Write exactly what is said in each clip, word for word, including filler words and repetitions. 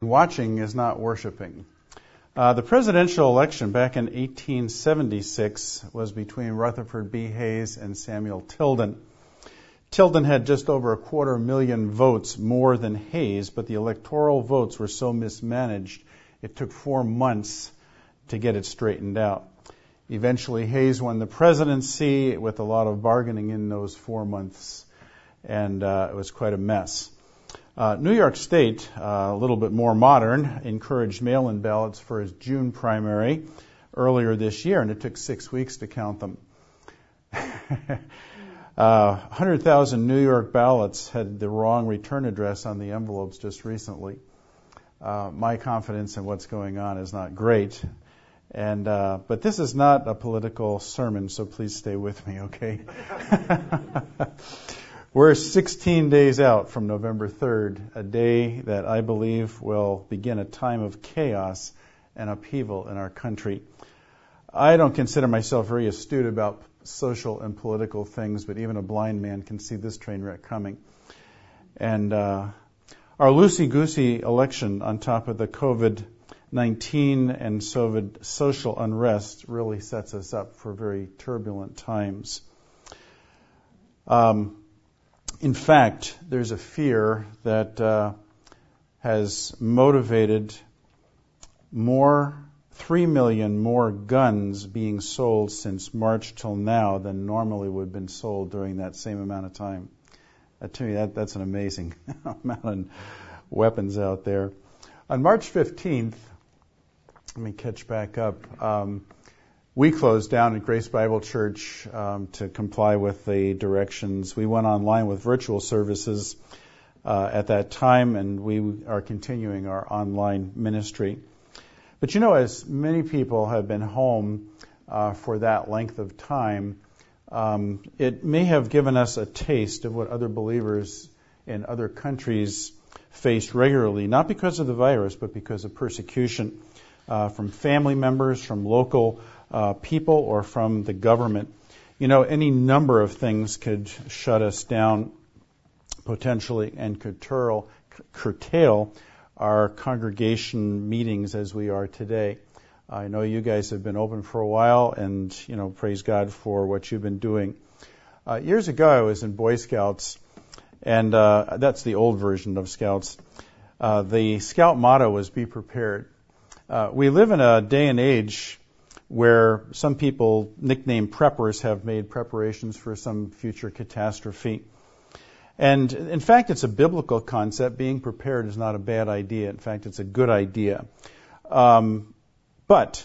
Watching is not worshiping. Uh, the presidential election back in eighteen seventy-six was between Rutherford B. Hayes and Samuel Tilden. Tilden had just over a quarter million votes more than Hayes, but the electoral votes were so mismanaged it took four months to get it straightened out. Eventually, Hayes won the presidency with a lot of bargaining in those four months, and uh, it was quite a mess. Uh, New York State, uh, a little bit more modern, encouraged mail-in ballots for its June primary earlier this year, and it took six weeks to count them. uh, one hundred thousand New York ballots had the wrong return address on the envelopes just recently. Uh, my confidence in what's going on is not great. And uh, but this is not a political sermon, so please stay with me, okay? We're sixteen days out from November third, a day that I believe will begin a time of chaos and upheaval in our country. I don't consider myself very astute about social and political things, but even a blind man can see this train wreck coming. And uh, our loosey-goosey election on top of the covid nineteen and social unrest really sets us up for very turbulent times. Um, In fact, there's a fear that uh, has motivated more, three million more guns being sold since March till now than normally would have been sold during that same amount of time. Uh, to me, that, that's an amazing amount of weapons out there. On March fifteenth, let me catch back up. Um, We closed down at Grace Bible Church um, to comply with the directions. We went online with virtual services uh, at that time, and we are continuing our online ministry. But you know, as many people have been home uh, for that length of time, um, it may have given us a taste of what other believers in other countries face regularly, not because of the virus, but because of persecution uh, from family members, from local Uh, people, or from the government. You know, any number of things could shut us down potentially and curtail, curtail our congregation meetings as we are today. I know you guys have been open for a while, and, you know, praise God for what you've been doing. Uh, years ago, I was in Boy Scouts, and uh, that's the old version of Scouts. Uh, the Scout motto was, be prepared. Uh, we live in a day and age where some people, nicknamed preppers, have made preparations for some future catastrophe. And in fact, it's a biblical concept. Being prepared is not a bad idea. In fact, it's a good idea. Um, but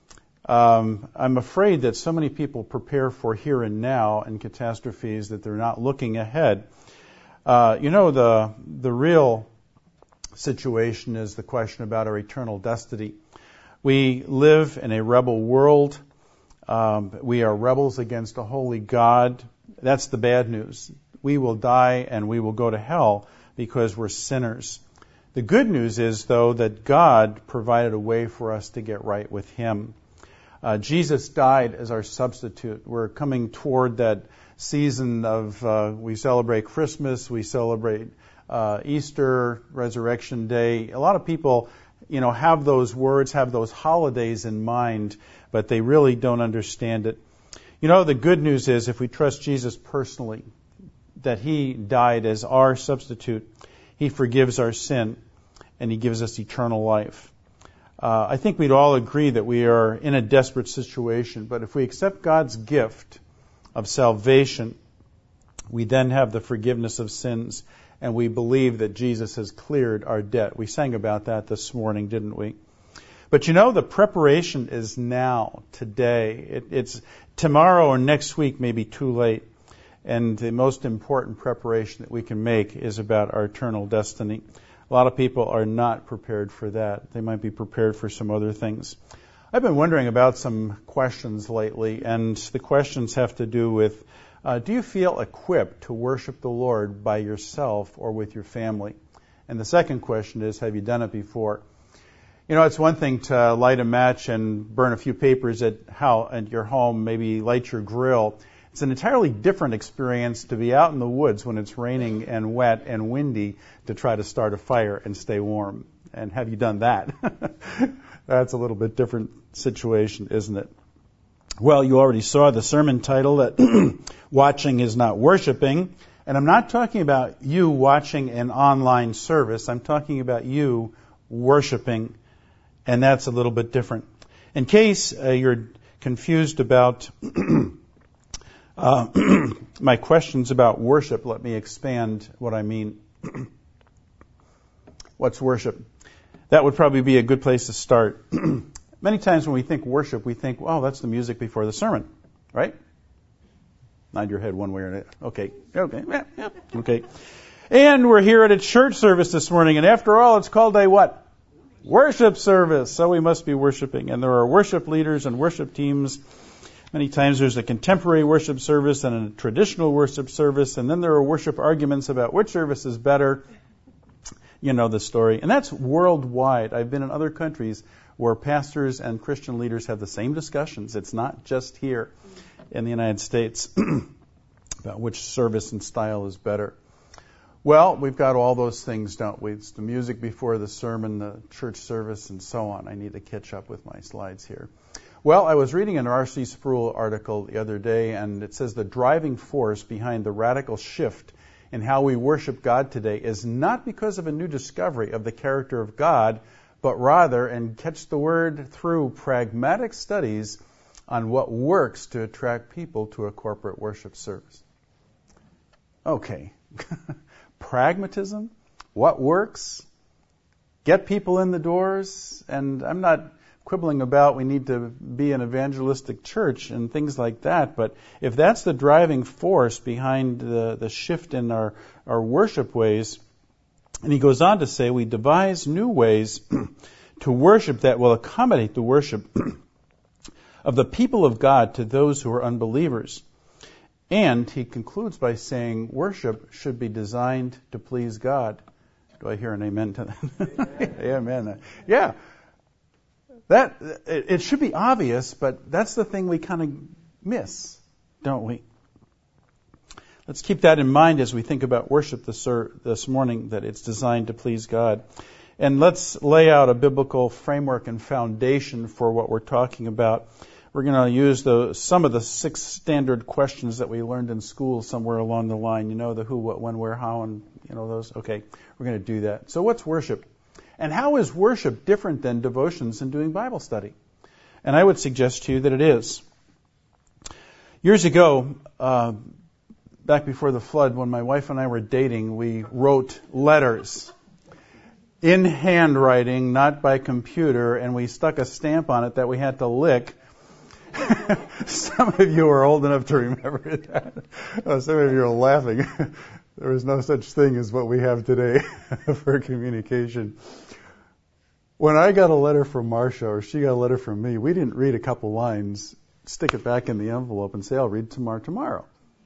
um, I'm afraid that so many people prepare for here and now and catastrophes that they're not looking ahead. Uh, you know, the the real situation is the question about our eternal destiny. We live in a rebel world. Um, we are rebels against a holy God. That's the bad news. We will die and we will go to hell because we're sinners. The good news is, though, that God provided a way for us to get right with Him. Uh, Jesus died as our substitute. We're coming toward that season of, uh, we celebrate Christmas, we celebrate uh, Easter, Resurrection Day. A lot of people, you know, have those words, have those holidays in mind, but they really don't understand it. You know, the good news is, if we trust Jesus personally, that He died as our substitute, He forgives our sin, and He gives us eternal life. Uh, I think we'd all agree that we are in a desperate situation, but if we accept God's gift of salvation, we then have the forgiveness of sins, and we believe that Jesus has cleared our debt. We sang about that this morning, didn't we? But you know, the preparation is now, today. It, it's tomorrow or next week may be too late. And the most important preparation that we can make is about our eternal destiny. A lot of people are not prepared for that. They might be prepared for some other things. I've been wondering about some questions lately, and the questions have to do with, Uh, do you feel equipped to worship the Lord by yourself or with your family? And the second question is, have you done it before? You know, it's one thing to light a match and burn a few papers at how at your home, maybe light your grill. It's an entirely different experience to be out in the woods when it's raining and wet and windy to try to start a fire and stay warm. and have you done that? That's a little bit different situation, isn't it? Well, you already saw the sermon title that watching is not worshiping. And I'm not talking about you watching an online service. I'm talking about you worshiping. And that's a little bit different. In case uh, you're confused about uh, my questions about worship, let me expand what I mean. What's worship? That would probably be a good place to start. Many times when we think worship, we think, well, that's the music before the sermon, right? Nod your head one way or another. Okay, okay, yeah, yeah, okay. And we're here at a church service this morning, and after all, it's called a what? Worship service. So we must be worshiping. And there are worship leaders and worship teams. Many times there's a contemporary worship service and a traditional worship service, and then there are worship arguments about which service is better. You know the story. And that's worldwide. I've been in other countries where pastors and Christian leaders have the same discussions. It's not just here in the United States about which service and style is better. Well, we've got all those things, don't we? It's the music before the sermon, the church service, and so on. I need to catch up with my slides here. Well, I was reading an R C Sproul article the other day, and it says the driving force behind the radical shift in how we worship God today is not because of a new discovery of the character of God, but rather, and catch the word, through pragmatic studies on what works to attract people to a corporate worship service. Okay. Pragmatism? What works? Get people in the doors? And I'm not quibbling about we need to be an evangelistic church and things like that, but if that's the driving force behind the, the shift in our, our worship ways, and he goes on to say, we devise new ways to worship that will accommodate the worship of the people of God to those who are unbelievers. And he concludes by saying worship should be designed to please God. Do I hear an amen to that? Amen. Yeah. That it, it should be obvious, but that's the thing we kind of miss, don't we? Let's keep that in mind as we think about worship this, this morning, that it's designed to please God. And let's lay out a biblical framework and foundation for what we're talking about. We're going to use the, some of the six standard questions that we learned in school somewhere along the line. You know, the who, what, when, where, how, and you know those. Okay, we're going to do that. So what's worship? And how is worship different than devotions and doing Bible study? And I would suggest to you that it is. Years ago, uh, back before the flood, when my wife and I were dating, we wrote letters in handwriting, not by computer, and we stuck a stamp on it that we had to lick. Some of you are old enough to remember that. Oh, some of you are laughing. There was no such thing as what we have today for communication. When I got a letter from Marcia, or she got a letter from me, we didn't read a couple lines, stick it back in the envelope, and say, I'll read tomorrow tomorrow.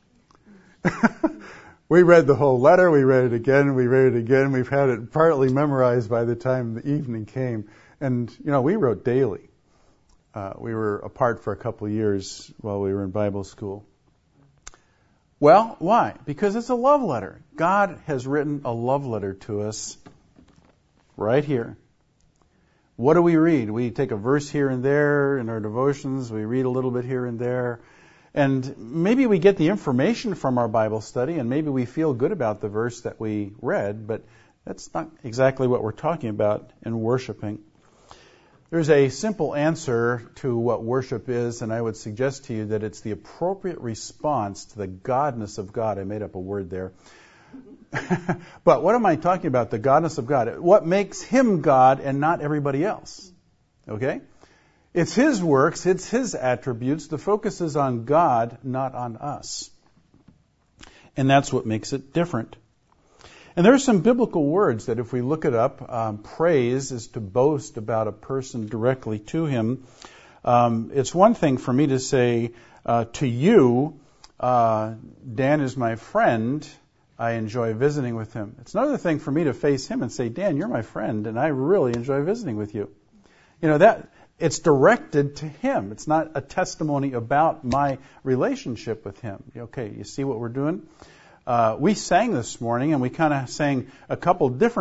We read the whole letter, we read it again, we read it again. We've had it partly memorized by the time the evening came. And, you know, we wrote daily. Uh, we were apart for a couple of years while we were in Bible school. Well, why? Because it's a love letter. God has written a love letter to us right here. What do we read? We take a verse here and there in our devotions. We read a little bit here and there. And maybe we get the information from our Bible study, and maybe we feel good about the verse that we read, but that's not exactly what we're talking about in worshiping. There's a simple answer to what worship is, and I would suggest to you that it's the appropriate response to the godness of God. I made up a word there. But what am I talking about? The godness of God. What makes Him God and not everybody else? Okay? It's His works, it's His attributes. The focus is on God, not on us. And that's what makes it different. And there are some biblical words that if we look it up, um, praise is to boast about a person directly to him. Um, it's one thing for me to say uh, to you, uh, Dan is my friend, I enjoy visiting with him. It's another thing for me to face him and say, Dan, you're my friend, and I really enjoy visiting with you. You know, that it's directed to him. It's not a testimony about my relationship with him. Okay, you see what we're doing? Uh, we sang this morning, and we kind of sang a couple different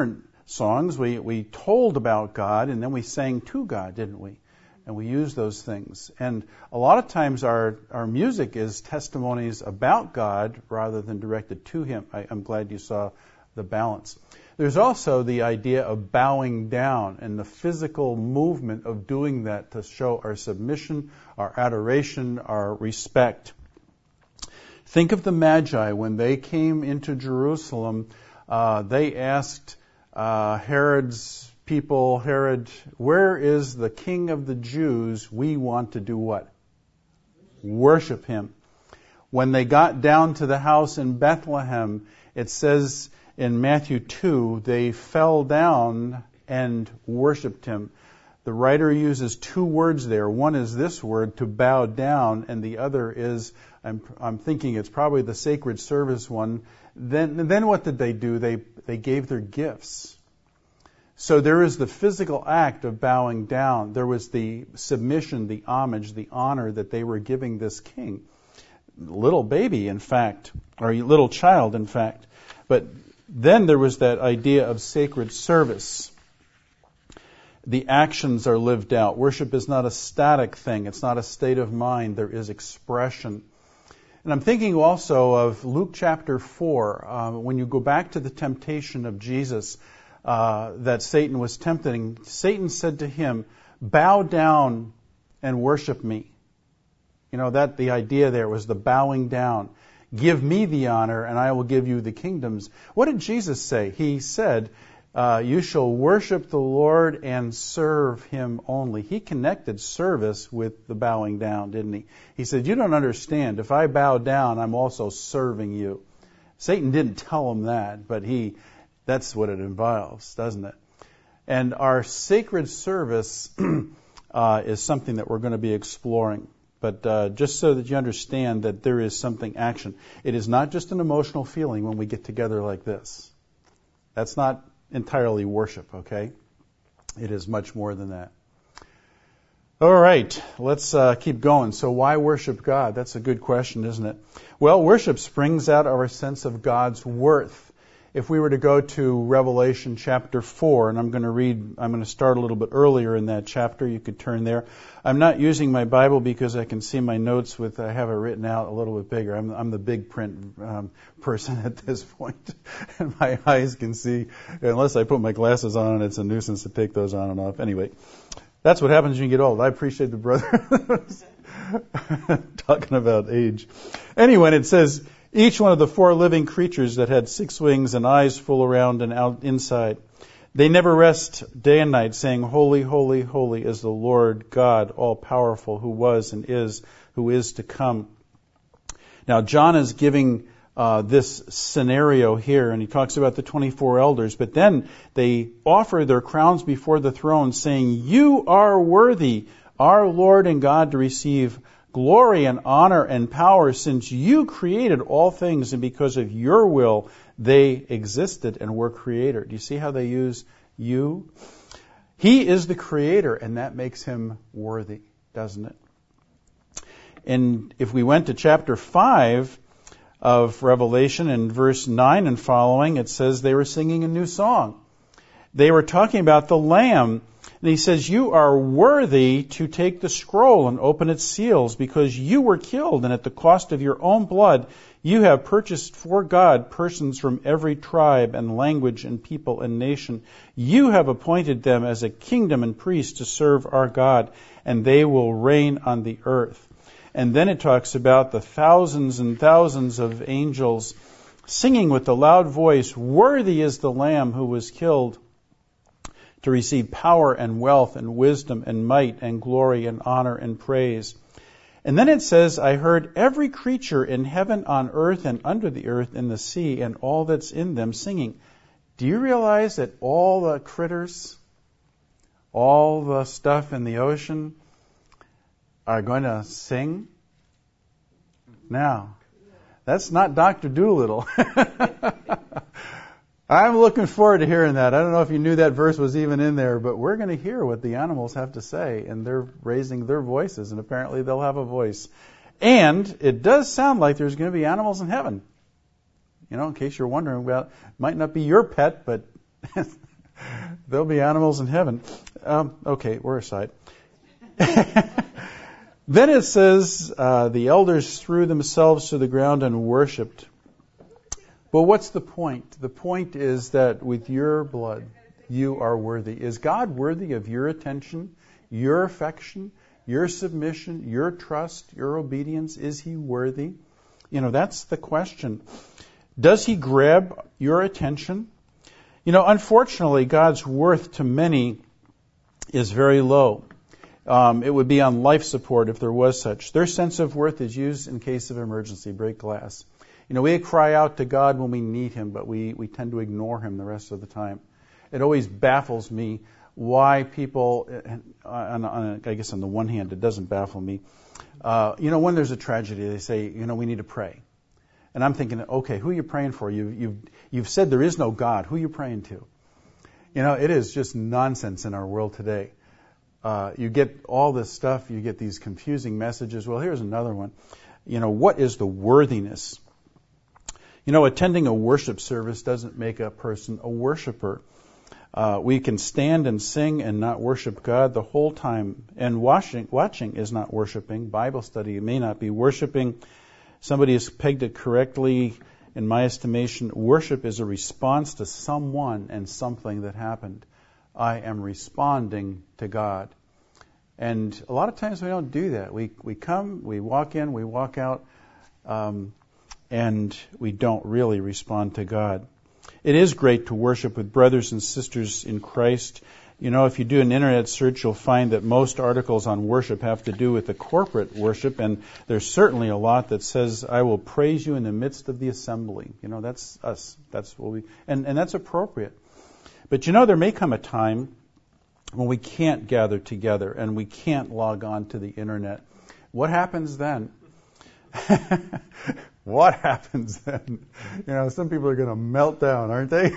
songs. We, we told about God, and then we sang to God, didn't we? And we used those things. And a lot of times our, our music is testimonies about God rather than directed to Him. I, I'm glad you saw the balance. There's also the idea of bowing down and the physical movement of doing that to show our submission, our adoration, our respect. Think of the Magi. When they came into Jerusalem, uh, they asked uh, Herod's people, Herod, where is the King of the Jews? We want to do what? Worship Him. When they got down to the house in Bethlehem, it says in Matthew two, they fell down and worshipped Him. The writer uses two words there. One is this word, to bow down, and the other is, I'm, I'm thinking it's probably the sacred service one. Then, then what did they do? They, they gave their gifts. So there is the physical act of bowing down. There was the submission, the homage, the honor that they were giving this king. Little baby, in fact, or little child, in fact. But then there was that idea of sacred service. The actions are lived out. Worship is not a static thing. It's not a state of mind. There is expression. And I'm thinking also of Luke chapter four. Uh, when you go back to the temptation of Jesus uh, that Satan was tempting, Satan said to him, bow down and worship me. You know, that the idea there was the bowing down. Give me the honor, and I will give you the kingdoms. What did Jesus say? He said, uh, you shall worship the Lord and serve Him only. He connected service with the bowing down, didn't he? He said, you don't understand. If I bow down, I'm also serving you. Satan didn't tell him that, but he that's what it involves, doesn't it? And our sacred service uh, is something that we're going to be exploring. But uh, just so that you understand that there is something action. It is not just an emotional feeling when we get together like this. That's not entirely worship, okay? It is much more than that. All right, let's uh, keep going. So why worship God? That's a good question, isn't it? Well, worship springs out of our sense of God's worth. If we were to go to Revelation chapter four, and I'm going to read, I'm going to start a little bit earlier in that chapter. You could turn there. I'm not using my Bible because I can see my notes with, I have it written out a little bit bigger. I'm, I'm the big print um, person at this point. And my eyes can see, unless I put my glasses on, and it's a nuisance to take those on and off. Anyway, that's what happens when you get old. I appreciate the brother talking about age. Anyway, it says, each one of the four living creatures that had six wings and eyes full around and out inside, they never rest day and night, saying, holy, holy, holy is the Lord God, all-powerful, who was and is, who is to come. Now, John is giving uh, this scenario here, and he talks about the twenty-four elders, but then they offer their crowns before the throne, saying, you are worthy, our Lord and God, to receive glory and honor and power, since you created all things, and because of your will they existed and were created. Do you see how they use you? He is the creator, and that makes him worthy, doesn't it? And if we went to chapter five of Revelation, in verse nine and following, it says they were singing a new song. They were talking about the Lamb. And he says, you are worthy to take the scroll and open its seals, because you were killed, and at the cost of your own blood you have purchased for God persons from every tribe and language and people and nation. You have appointed them as a kingdom and priests to serve our God, and they will reign on the earth. And then it talks about the thousands and thousands of angels singing with a loud voice, worthy is the Lamb who was killed to receive power and wealth and wisdom and might and glory and honor and praise. And then it says, I heard every creature in heaven, on earth, and under the earth, in the sea, and all that's in them singing. Do you realize that all the critters, all the stuff in the ocean are going to sing? Now, that's not Doctor Dolittle. I'm looking forward to hearing that. I don't know if you knew that verse was even in there, but we're going to hear what the animals have to say, and they're raising their voices, and apparently they'll have a voice. And it does sound like there's going to be animals in heaven. You know, in case you're wondering, well, it might not be your pet, but There'll be animals in heaven. Um, okay, we're aside. Then it says, uh, the elders threw themselves to the ground and worshipped. But what's the point? The point is that with your blood, you are worthy. Is God worthy of your attention, your affection, your submission, your trust, your obedience? Is He worthy? You know, that's the question. Does He grab your attention? You know, unfortunately, God's worth to many is very low. Um, it would be on life support if there was such. Their sense of worth is used in case of emergency, break glass. You know, we cry out to God when we need Him, but we, we tend to ignore Him the rest of the time. It always baffles me why people, on, on, I guess on the one hand, it doesn't baffle me. Uh, you know, when there's a tragedy, they say, you know, we need to pray. And I'm thinking, okay, who are you praying for? You've, you've, you've said there is no God. Who are you praying to? You know, it is just nonsense in our world today. Uh, you get all this stuff, you get these confusing messages. Well, here's another one. You know, what is the worthiness? You know, attending a worship service doesn't make a person a worshiper. Uh, we can stand and sing and not worship God the whole time. And watching, watching is not worshiping. Bible study may not be worshiping. Somebody has pegged it correctly. In my estimation, worship is a response to someone and something that happened. I am responding to God. And a lot of times we don't do that. We we come, we walk in, we walk out, um, and we don't really respond to God. It is great to worship with brothers and sisters in Christ. You know, if you do an internet search, you'll find that most articles on worship have to do with the corporate worship, and there's certainly a lot that says, I will praise you in the midst of the assembly. You know, that's us. That's what we, and, and that's appropriate. But you know, there may come a time when we can't gather together and we can't log on to the internet. What happens then? What happens then? You know, some people are going to melt down, aren't they?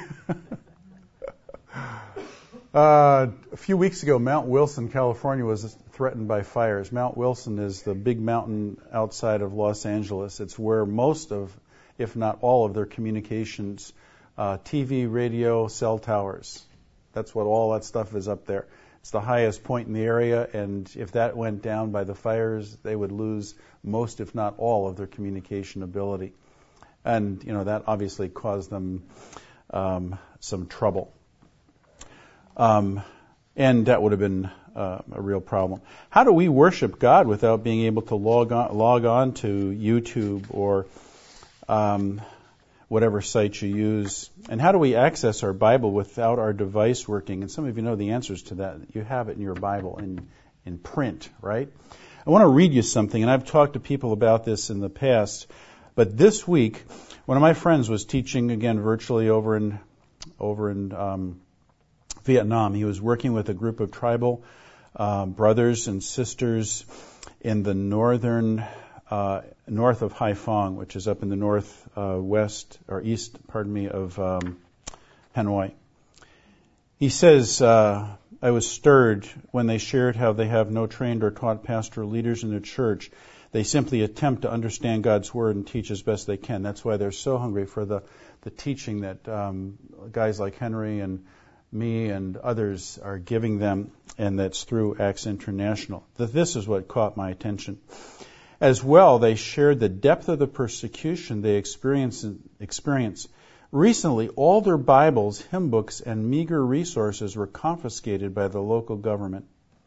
uh, a few weeks ago, Mount Wilson, California, was threatened by fires. Mount Wilson is the big mountain outside of Los Angeles. It's where most of, if not all of their communications, uh, T V, radio, cell towers. That's what all that stuff is up there. It's the highest point in the area, and if that went down by the fires, they would lose most, if not all, of their communication ability. And, you know, that obviously caused them um, some trouble. Um, and that would have been uh, a real problem. How do we worship God without being able to log on, log on to YouTube or um, whatever site you use? And how do we access our Bible without our device working? And some of you know the answers to that. You have it in your Bible in, in print, right? I want to read you something, and I've talked to people about this in the past. But this week, one of my friends was teaching, again, virtually over in over in um, Vietnam. He was working with a group of tribal uh, brothers and sisters in the northern Uh, north of Haiphong, which is up in the north uh, west or east, pardon me, of um, Hanoi. He says, uh, I was stirred when they shared how they have no trained or taught pastoral leaders in their church. They simply attempt to understand God's Word and teach as best they can. That's why they're so hungry for the, the teaching that um, guys like Henry and me and others are giving them, and that's through Acts International. This is what caught my attention. As well, they shared the depth of the persecution they experience. experience. Recently, all their Bibles, hymn books, and meager resources were confiscated by the local government.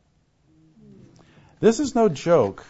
This is no joke.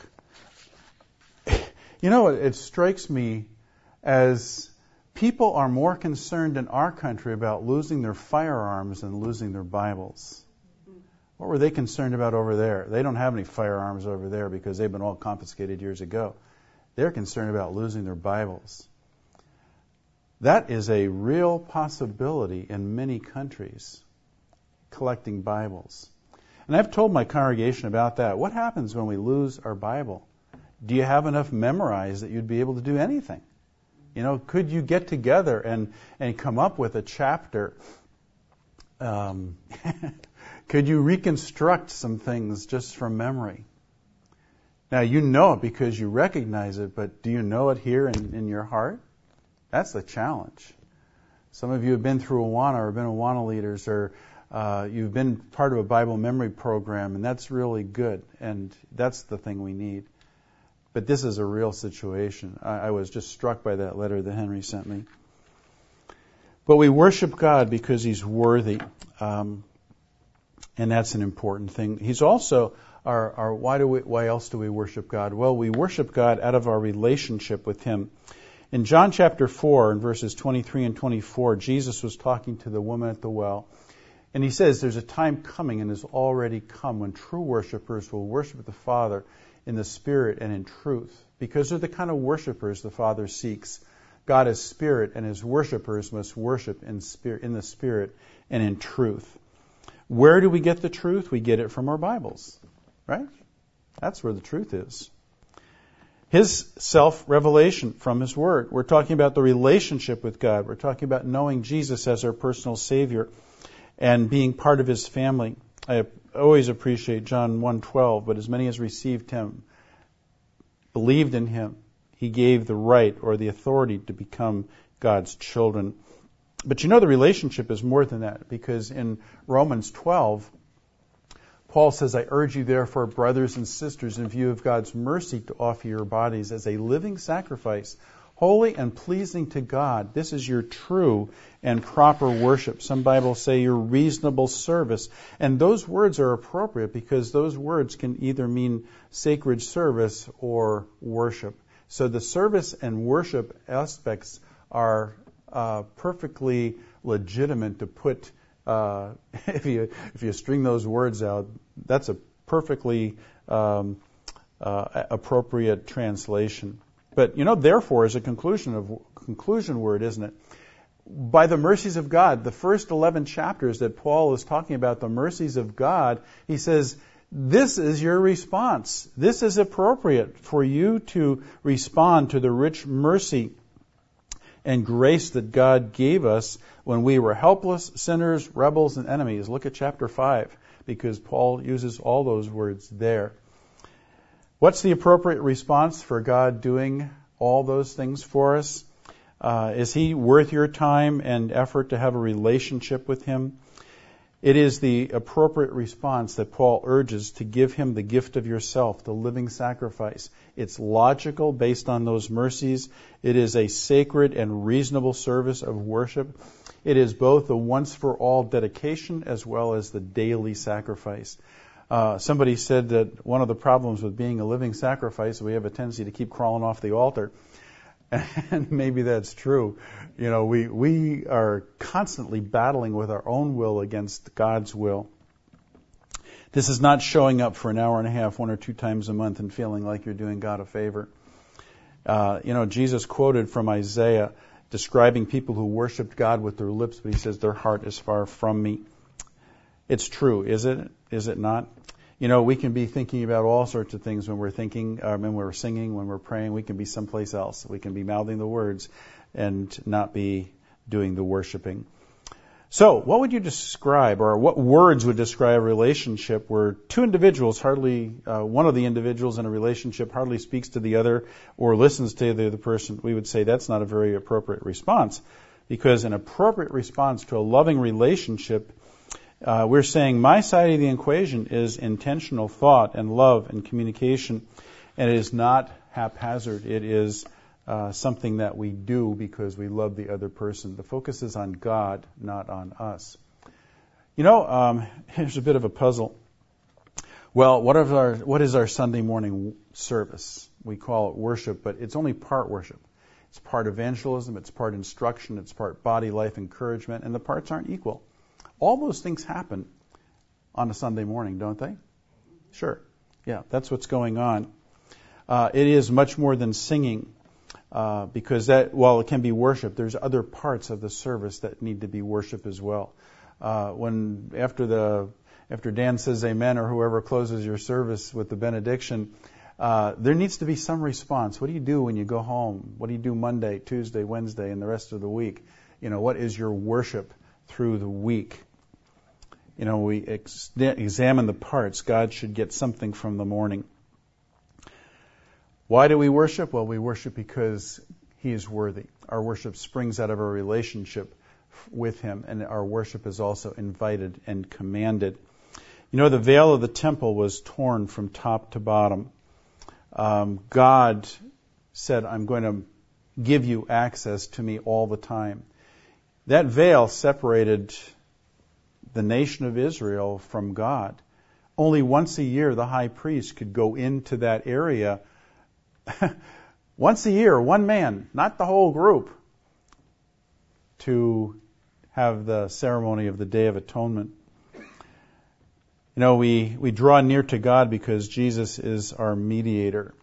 You know, it, it strikes me as people are more concerned in our country about losing their firearms than losing their Bibles. What were they concerned about over there? They don't have any firearms over there because they've been all confiscated years ago. They're concerned about losing their Bibles. That is a real possibility in many countries, collecting Bibles. And I've told my congregation about that. What happens when we lose our Bible? Do you have enough memorized that you'd be able to do anything? You know, could you get together and, and come up with a chapter? Um, could you reconstruct some things just from memory? Now, you know it because you recognize it, but do you know it here in, in your heart? That's the challenge. Some of you have been through Awana or been Awana leaders, or uh, you've been part of a Bible memory program, and that's really good, and that's the thing we need. But this is a real situation. I, I was just struck by that letter that Henry sent me. But we worship God because He's worthy, um, and that's an important thing. He's also our, our why do we, why else do we worship God? Well, we worship God out of our relationship with Him. In John chapter four, in verses twenty-three and twenty-four, Jesus was talking to the woman at the well, and He says there's a time coming and has already come when true worshipers will worship the Father in the Spirit and in truth, because they're the kind of worshipers the Father seeks. God is Spirit, and His worshipers must worship in spirit, in the Spirit and in truth. Where do we get the truth? We get it from our Bibles, right? That's where the truth is. His self-revelation from His Word. We're talking about the relationship with God. We're talking about knowing Jesus as our personal Savior and being part of His family. I always appreciate John one twelve, but as many as received Him, believed in Him, He gave the right or the authority to become God's children. But you know the relationship is more than that, because in Romans twelve, Paul says, I urge you therefore, brothers and sisters, in view of God's mercy, to offer your bodies as a living sacrifice, holy and pleasing to God. This is your true and proper worship. Some Bibles say your reasonable service. And those words are appropriate because those words can either mean sacred service or worship. So the service and worship aspects are uh, perfectly legitimate to put. Uh, if you if you string those words out, that's a perfectly um, uh, appropriate translation. But you know, therefore, is a conclusion of conclusion word, isn't it? By the mercies of God, the first eleven chapters that Paul is talking about the mercies of God, he says, this is your response. This is appropriate for you to respond to the rich mercy and grace that God gave us when we were helpless, sinners, rebels, and enemies. Look at chapter five, because Paul uses all those words there. What's the appropriate response for God doing all those things for us? Uh, is He worth your time and effort to have a relationship with Him? It is the appropriate response that Paul urges to give Him the gift of yourself, the living sacrifice. It's logical based on those mercies. It is a sacred and reasonable service of worship. It is both the once-for-all dedication as well as the daily sacrifice. Uh, somebody said that one of the problems with being a living sacrifice is we have a tendency to keep crawling off the altar. And maybe that's true. You know, we, we are constantly battling with our own will against God's will. This is not showing up for an hour and a half, one or two times a month, and feeling like you're doing God a favor. Uh, you know, Jesus quoted from Isaiah describing people who worshiped God with their lips, but He says, their heart is far from me. It's true, is it? Is it not? You know, we can be thinking about all sorts of things when we're thinking, uh, when we're singing, when we're praying. We can be someplace else. We can be mouthing the words and not be doing the worshiping. So, what would you describe, or what words would describe a relationship where two individuals hardly, uh, one of the individuals in a relationship hardly speaks to the other or listens to the other person? We would say that's not a very appropriate response, because an appropriate response to a loving relationship, Uh, we're saying my side of the equation is intentional thought and love and communication, and it is not haphazard. It is uh, something that we do because we love the other person. The focus is on God, not on us. You know, um, here's a bit of a puzzle. Well, what is our what is our Sunday morning service? We call it worship, but it's only part worship. It's part evangelism, it's part instruction, it's part body life encouragement, and the parts aren't equal. All those things happen on a Sunday morning, don't they? Sure. Yeah, that's what's going on. Uh, it is much more than singing, uh, because that, while it can be worship, there's other parts of the service that need to be worship as well. Uh, when after the after Dan says amen, or whoever closes your service with the benediction, uh, there needs to be some response. What do you do when you go home? What do you do Monday, Tuesday, Wednesday, and the rest of the week? You know, what is your worship through the week? You know, we ex- examine the parts. God should get something from the morning. Why do we worship? Well, we worship because He is worthy. Our worship springs out of our relationship with him, and our worship is also invited and commanded. You know, the veil of the temple was torn from top to bottom. Um, God said, I'm going to give you access to me all the time. That veil separated the nation of Israel from God. Only once a year the high priest could go into that area. Once a year, one man, not the whole group, to have the ceremony of the Day of Atonement. You know, we, we draw near to God because Jesus is our mediator.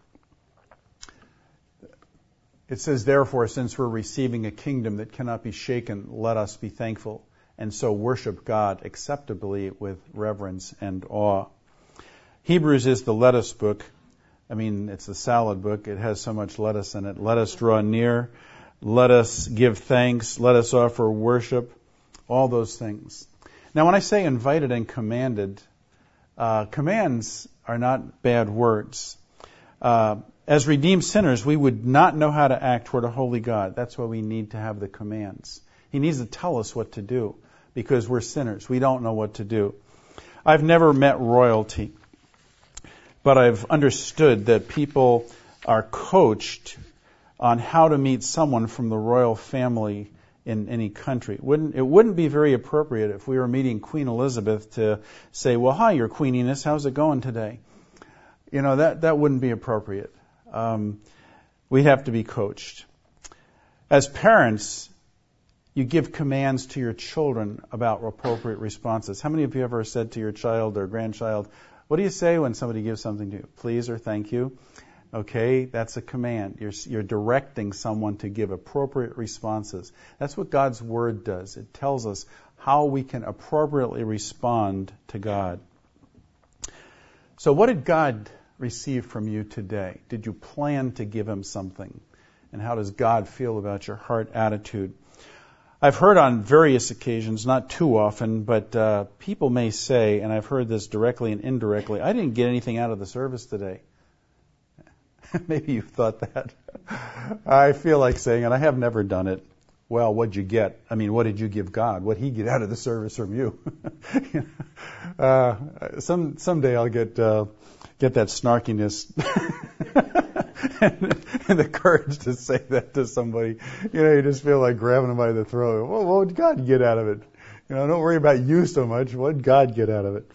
It says, therefore, since we're receiving a kingdom that cannot be shaken, let us be thankful, and so worship God acceptably with reverence and awe. Hebrews is the lettuce book. I mean, it's the salad book. It has so much lettuce in it. Let us draw near. Let us give thanks. Let us offer worship. All those things. Now, when I say invited and commanded, uh, commands are not bad words. Uh, as redeemed sinners, we would not know how to act toward a holy God. That's why we need to have the commands. He needs to tell us what to do because we're sinners. We don't know what to do. I've never met royalty, but I've understood that people are coached on how to meet someone from the royal family in any country. It wouldn't, it wouldn't be very appropriate if we were meeting Queen Elizabeth to say, well, hi, Your Queeniness, how's it going today? You know, that, that wouldn't be appropriate. Um, we'd have to be coached. As parents, you give commands to your children about appropriate responses. How many of you ever said to your child or grandchild, what do you say when somebody gives something to you? Please or thank you? Okay, that's a command. You're, you're directing someone to give appropriate responses. That's what God's Word does. It tells us how we can appropriately respond to God. So what did God receive from you today? Did you plan to give Him something? And how does God feel about your heart attitude? I've heard on various occasions, not too often, but uh, people may say, and I've heard this directly and indirectly, I didn't get anything out of the service today. Maybe you've thought that. I feel like saying, and I have never done it, well, what'd you get? I mean, what did you give God? What'd He get out of the service from you? uh, some someday I'll get uh, get that snarkiness and, and the courage to say that to somebody. You know, you just feel like grabbing them by the throat. Well, what would God get out of it? You know, don't worry about you so much. What did God get out of it?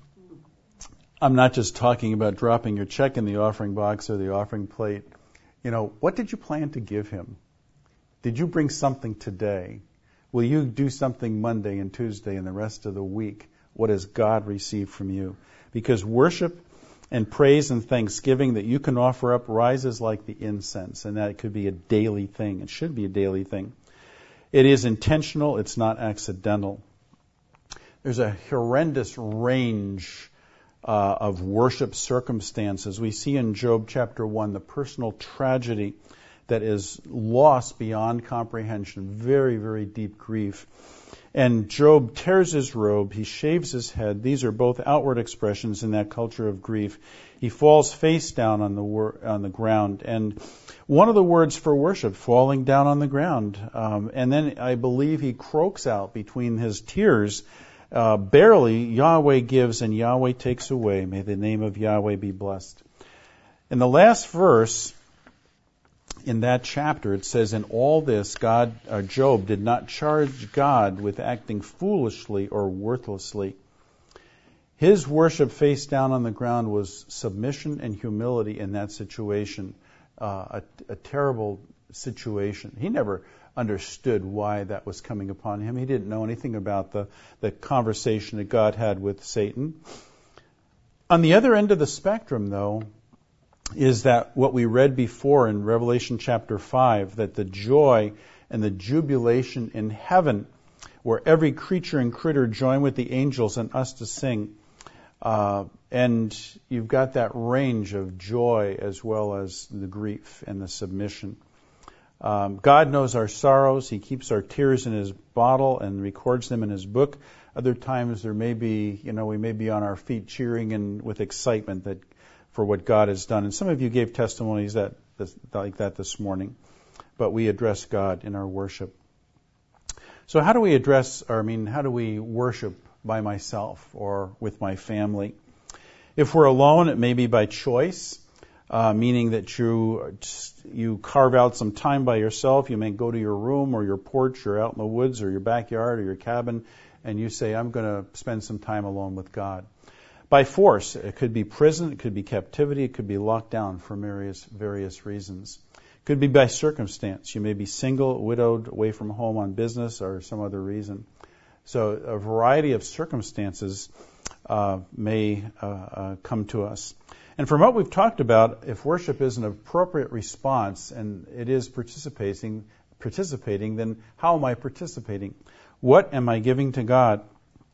I'm not just talking about dropping your check in the offering box or the offering plate. You know, what did you plan to give Him? Did you bring something today? Will you do something Monday and Tuesday and the rest of the week? What has God received from you? Because worship and praise and thanksgiving that you can offer up rises like the incense, and that could be a daily thing. It should be a daily thing. It is intentional. It's not accidental. There's a horrendous range uh, of worship circumstances. We see in Job chapter one the personal tragedy that is lost beyond comprehension, very, very deep grief. And Job tears his robe, he shaves his head. These are both outward expressions in that culture of grief. He falls face down on the wor- on the ground. And one of the words for worship, falling down on the ground. Um, and then I believe he croaks out between his tears, uh, barely, Yahweh gives and Yahweh takes away. May the name of Yahweh be blessed. In the last verse, in that chapter, it says, in all this, God, or Job did not charge God with acting foolishly or worthlessly. His worship face down on the ground was submission and humility in that situation, uh, a, a terrible situation. He never understood why that was coming upon him. He didn't know anything about the, the conversation that God had with Satan. On the other end of the spectrum, though, is that what we read before in Revelation chapter five, that the joy and the jubilation in heaven, where every creature and critter join with the angels and us to sing. Uh, and you've got that range of joy as well as the grief and the submission. Um, God knows our sorrows. He keeps our tears in His bottle and records them in His book. Other times there may be, you know, we may be on our feet cheering and with excitement that for what God has done. And some of you gave testimonies that, that like that this morning. But we address God in our worship. So how do we address, or I mean, how do we worship by myself or with my family? If we're alone, it may be by choice, uh, meaning that you you carve out some time by yourself. You may go to your room or your porch or out in the woods or your backyard or your cabin, and you say, I'm going to spend some time alone with God. By force, it could be prison, it could be captivity, it could be locked down for various, various reasons. It could be by circumstance. You may be single, widowed, away from home on business or some other reason. So a variety of circumstances uh, may uh, uh, come to us. And from what we've talked about, if worship is an appropriate response and it is participating, participating, then how am I participating? What am I giving to God?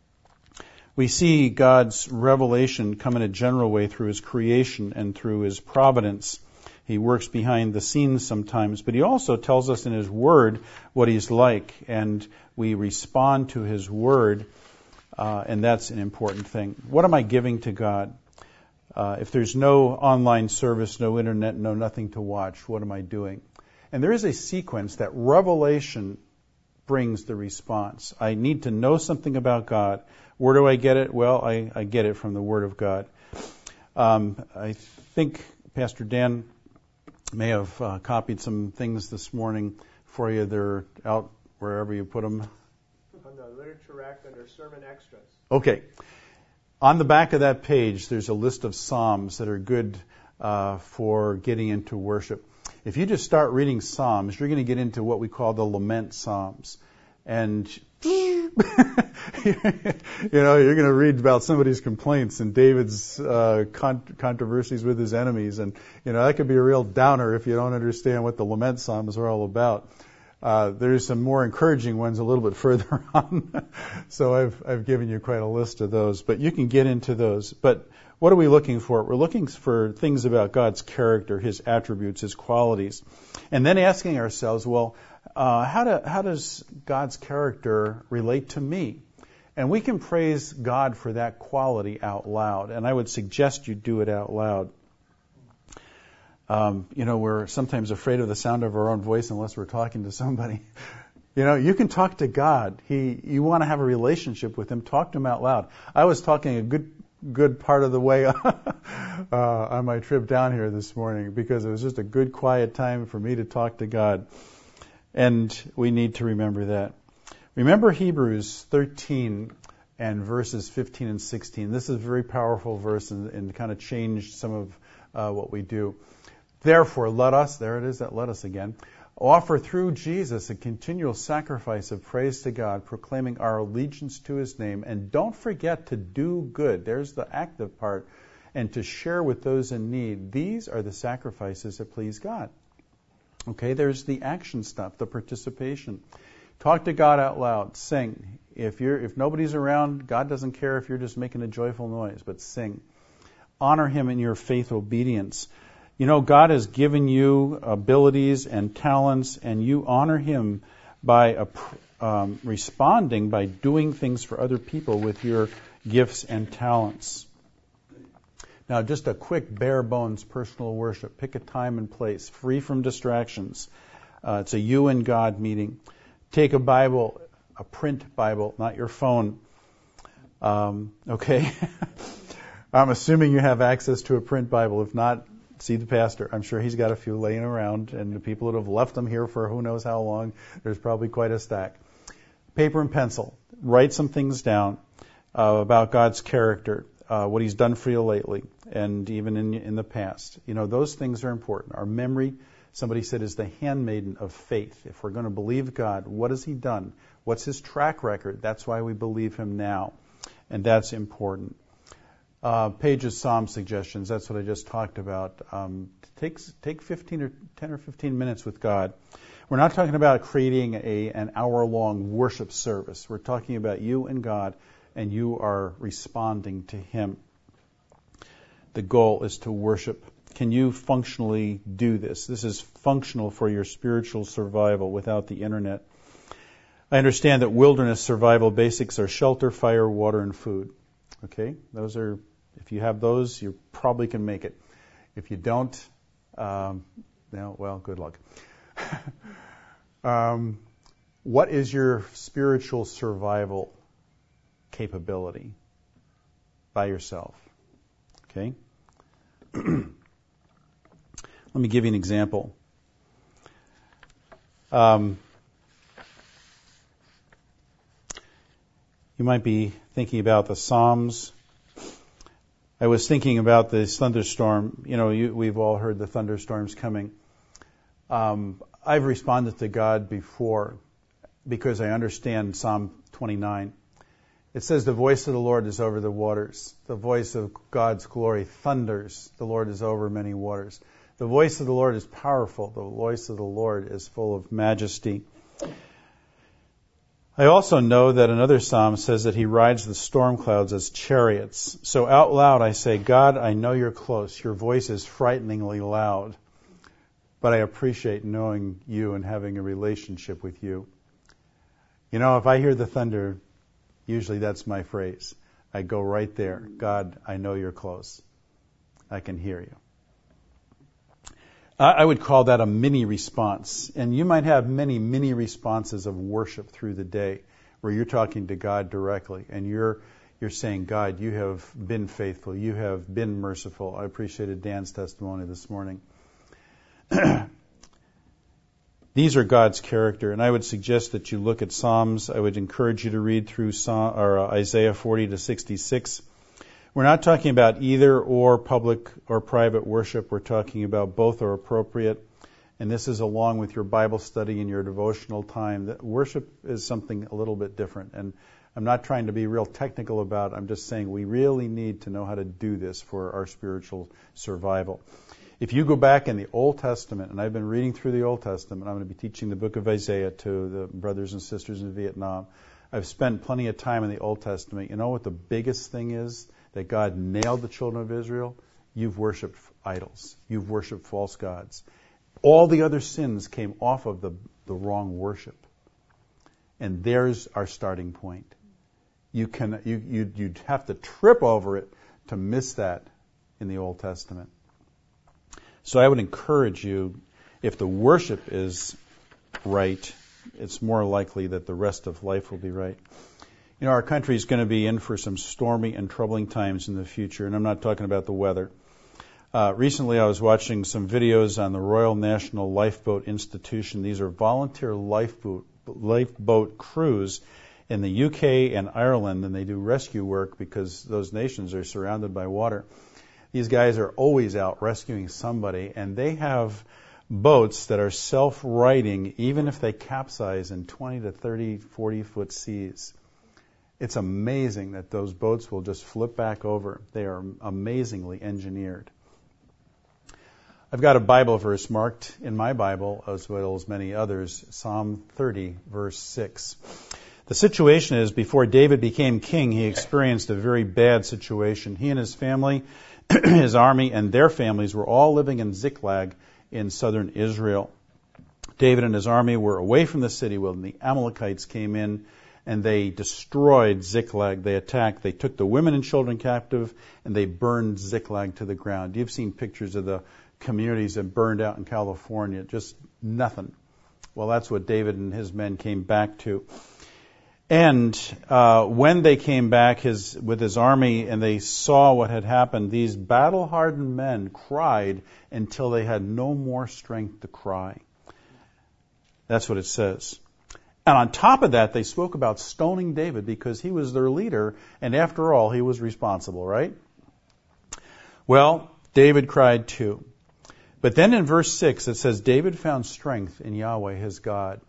We see God's revelation come in a general way through His creation and through His providence. He works behind the scenes sometimes, but He also tells us in His Word what He's like, and we respond to His Word, uh, and that's an important thing. What am I giving to God? Uh, if there's no online service, no internet, no nothing to watch, what am I doing? And there is a sequence that revelation brings the response. I need to know something about God. Where do I get it? Well, I, I get it from the Word of God. Um, I think Pastor Dan may have uh, copied some things this morning for you. They're out wherever you put them. On the literature rack under sermon extras. Okay. On the back of that page, there's a list of Psalms that are good uh, for getting into worship. If you just start reading Psalms, you're going to get into what we call the lament Psalms. And, you know, you're going to read about somebody's complaints and David's uh, con- controversies with his enemies. And, you know, that could be a real downer if you don't understand what the lament Psalms are all about. Uh, there's some more encouraging ones a little bit further on. So I've, I've given you quite a list of those. But you can get into those. But what are we looking for? We're looking for things about God's character, His attributes, His qualities. And then asking ourselves, well, uh, how, do, how does God's character relate to me? And we can praise God for that quality out loud. And I would suggest you do it out loud. Um, you know, we're sometimes afraid of the sound of our own voice unless we're talking to somebody. You know, you can talk to God. He, you want to have a relationship with Him, talk to Him out loud. I was talking a good good part of the way uh, on my trip down here this morning because it was just a good quiet time for me to talk to God. And we need to remember that. Remember Hebrews thirteen and verses fifteen and sixteen. This is a very powerful verse and, and kind of changed some of uh, what we do. Therefore, let us, there it is, that let us again, offer through Jesus a continual sacrifice of praise to God, proclaiming our allegiance to His name. And don't forget to do good. There's the active part. And to share with those in need. These are the sacrifices that please God. Okay, there's the action stuff, the participation. Talk to God out loud. Sing. If you're, if nobody's around, God doesn't care if you're just making a joyful noise, but sing. Honor Him in your faith obedience. You know, God has given you abilities and talents, and you honor Him by um, responding, by doing things for other people with your gifts and talents. Now, just a quick, bare bones personal worship. Pick a time and place, free from distractions. Uh, it's a you and God meeting. Take a Bible, a print Bible, not your phone. Um, okay? I'm assuming you have access to a print Bible. If not, see the pastor. I'm sure he's got a few laying around, and the people that have left them here for who knows how long, there's probably quite a stack. Paper and pencil. Write some things down uh, about God's character, uh, what He's done for you lately, and even in in the past. You know, those things are important. Our memory, somebody said, is the handmaiden of faith. If we're going to believe God, what has He done? What's His track record? That's why we believe Him now, and that's important. Uh, pages, Psalm suggestions. That's what I just talked about. Um, take take fifteen or ten or fifteen minutes with God. We're not talking about creating a an hour long worship service. We're talking about you and God, and you are responding to Him. The goal is to worship. Can you functionally do this? This is functional for your spiritual survival without the internet. I understand that wilderness survival basics are shelter, fire, water, and food. Okay, those are, if you have those, you probably can make it. If you don't, um, no, well, good luck. um, What is your spiritual survival capability by yourself? Okay? Let me give you an example. Um, you might be thinking about the Psalms. I was thinking about this thunderstorm. You know, you, we've all heard the thunderstorms coming. Um, I've responded to God before because I understand Psalm twenty-nine. It says, the voice of the Lord is over the waters. The voice of God's glory thunders. The Lord is over many waters. The voice of the Lord is powerful. The voice of the Lord is full of majesty. I also know that another psalm says that he rides the storm clouds as chariots. So out loud I say, God, I know you're close. Your voice is frighteningly loud. But I appreciate knowing you and having a relationship with you. You know, if I hear the thunder, usually that's my phrase. I go right there. God, I know you're close. I can hear you. I would call that a mini response. And you might have many mini responses of worship through the day where you're talking to God directly and you're you're saying, God, you have been faithful. You have been merciful. I appreciated Dan's testimony this morning. These are God's character, and I would suggest that you look at Psalms. I would encourage you to read through Psalm, or uh, Isaiah forty to sixty-six. We're not talking about either or public or private worship. We're talking about both are appropriate. And this is along with your Bible study and your devotional time. That worship is something a little bit different. And I'm not trying to be real technical about it. I'm just saying we really need to know how to do this for our spiritual survival. If you go back in the Old Testament, and I've been reading through the Old Testament, I'm going to be teaching the book of Isaiah to the brothers and sisters in Vietnam. I've spent plenty of time in the Old Testament. You know what the biggest thing is that God nailed the children of Israel? You've worshipped idols. You've worshipped false gods. All the other sins came off of the, the wrong worship. And there's our starting point. You can you you you'd have to trip over it to miss that in the Old Testament. So I would encourage you, if the worship is right, it's more likely that the rest of life will be right. You know, our country is going to be in for some stormy and troubling times in the future, and I'm not talking about the weather. Uh, recently, I was watching some videos on the Royal National Lifeboat Institution. These are volunteer lifeboat, lifeboat crews in the U K and Ireland, and they do rescue work because those nations are surrounded by water. These guys are always out rescuing somebody, and they have boats that are self-righting even if they capsize in twenty to thirty, forty foot seas. It's amazing that those boats will just flip back over. They are amazingly engineered. I've got a Bible verse marked in my Bible, as well as many others, Psalm thirty, verse six. The situation is, before David became king, he experienced a very bad situation. He and his family, his army, and their families were all living in Ziklag in southern Israel. David and his army were away from the city when the Amalekites came in, and they destroyed Ziklag. They attacked. They took the women and children captive, and they burned Ziklag to the ground. You've seen pictures of the communities that burned out in California. Just nothing. Well, that's what David and his men came back to. And uh, when they came back his, with his army and they saw what had happened, these battle-hardened men cried until they had no more strength to cry. That's what it says. And on top of that, they spoke about stoning David because he was their leader, and after all, he was responsible, right? Well, David cried too. But then in verse six, it says, David found strength in Yahweh, his God.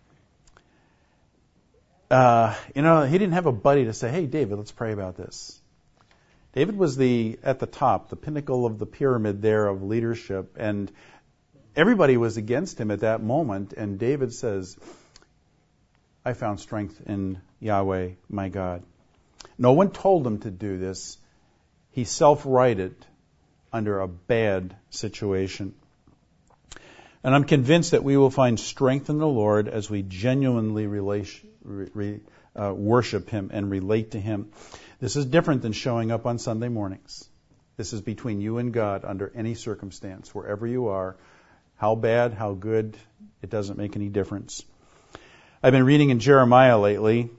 Uh, you know, he didn't have a buddy to say, hey, David, let's pray about this. David was the at the top, the pinnacle of the pyramid there of leadership, and everybody was against him at that moment, and David says, I found strength in Yahweh, my God. No one told him to do this. He self-righted under a bad situation. And I'm convinced that we will find strength in the Lord as we genuinely relation, re, uh, worship Him and relate to Him. This is different than showing up on Sunday mornings. This is between you and God under any circumstance, wherever you are. How bad, how good, it doesn't make any difference. I've been reading in Jeremiah lately.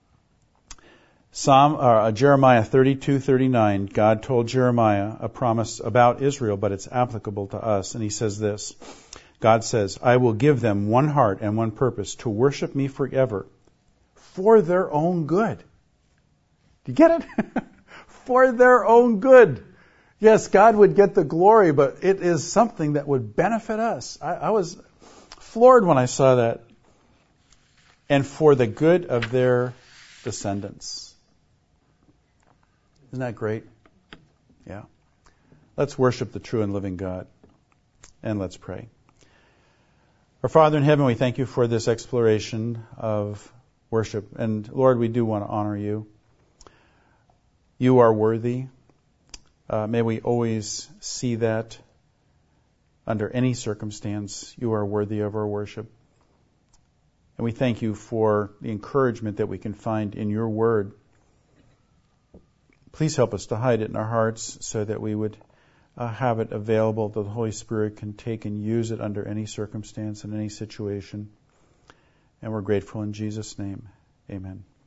Psalm uh, Jeremiah thirty-two thirty-nine. God told Jeremiah a promise about Israel, but it's applicable to us. And he says this. God says, I will give them one heart and one purpose, to worship me forever for their own good. Do you get it? For their own good. Yes, God would get the glory, but it is something that would benefit us. I, I was floored when I saw that. And for the good of their descendants. Isn't that great? Yeah. Let's worship the true and living God. And let's pray. Our Father in heaven, we thank you for this exploration of worship. And Lord, we do want to honor you. You are worthy. Uh, may we always see that under any circumstance. You are worthy of our worship. And we thank you for the encouragement that we can find in your word. Please help us to hide it in our hearts so that we would uh, have it available, that the Holy Spirit can take and use it under any circumstance and any situation. And we're grateful in Jesus' name. Amen.